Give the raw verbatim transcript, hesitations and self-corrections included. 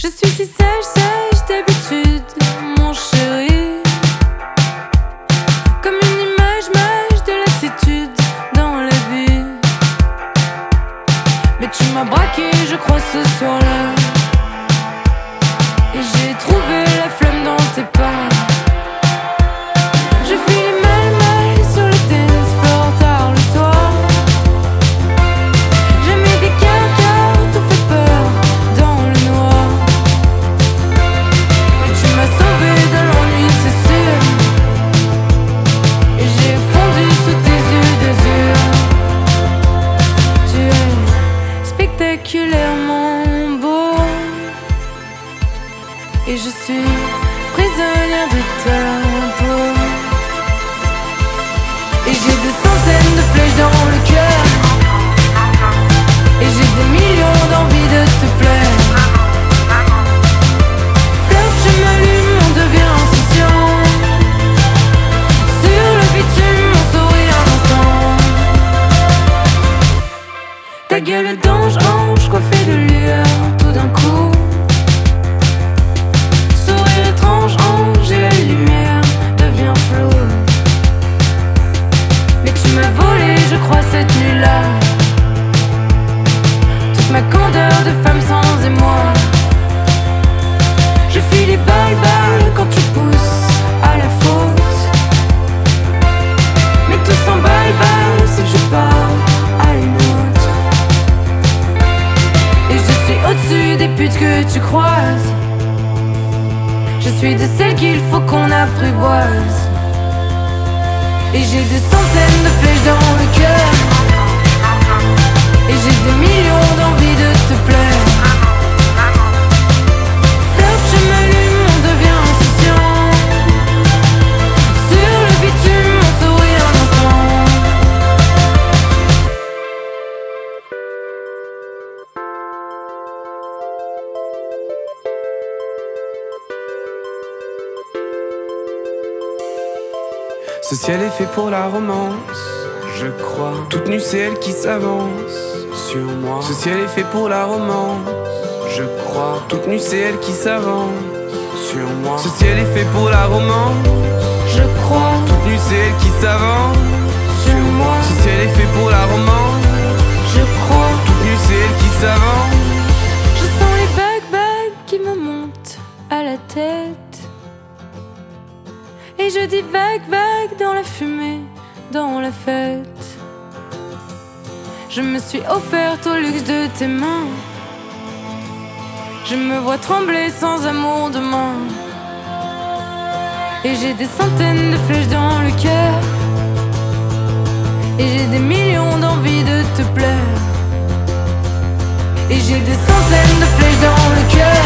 Je suis si sage, sage d'habitude, mon chéri. Comme une image, mage de lassitude dans la vie. Mais tu m'as braqué, je crois, ce soir-là. Et j'ai trouvé la flamme dans tes pas. Je file mal, mal sur le dance floor tard le soir. J'ai mis des cartes, tout fait peur dans le noir. Mais tu m'as sauvé de l'ennui, c'est sûr. Et j'ai fondu sous tes yeux d'azur. Tu es spectaculairement beau. Et je suis prisonnière de ta peau. Et j'ai des centaines de flèches dans le cœur. Et j'ai des millions d'envies de te plaire. Flirte, je m'allume, on devient insouciant. Sur le bitume, on sourit un instant. Ta gueule d'ange, ange, coiffée de lueur, tout d'un coup. Sourire étrange, ange, et la lumière devient floue. Mais tu m'as volé, je crois, cette nuit-là, toute ma candeur de femme sans émoi. Je file les balles, balles quand tu pousses à la faute. Mais tout s'emballe, balle si je pars à une autre. Et je suis au-dessus des putes que tu croises. Je suis de celles qu'il faut qu'on apprivoise. Et j'ai des centaines de flèches dans le cœur. Et j'ai des millions d'envies de te plaire. Flirte, je m'allume, on devient insouciant. Sur le bitume, on sourit un instant. Ce ciel est fait pour la romance, je crois. Toute nue c'est elle qui s'avance sur moi. Ce ciel est fait pour la romance, je crois. Toute nue c'est elle qui s'avance sur moi. Ce ciel est fait pour la romance, Je crois toute nue c'est elle qui s'avance sur moi. Ce ciel est fait pour la romance, Je crois. toute nue c'est elle qui s'avance. Je sens les vagues, vagues qui me montent à la tête. Et je dis vague, vague dans la fumée, dans la fête. Je me suis offerte au luxe de tes mains. Je me vois trembler sans amour demain. Et j'ai des centaines de flèches dans le cœur. Et j'ai des millions d'envies de te plaire. Et j'ai des centaines de flèches dans le cœur.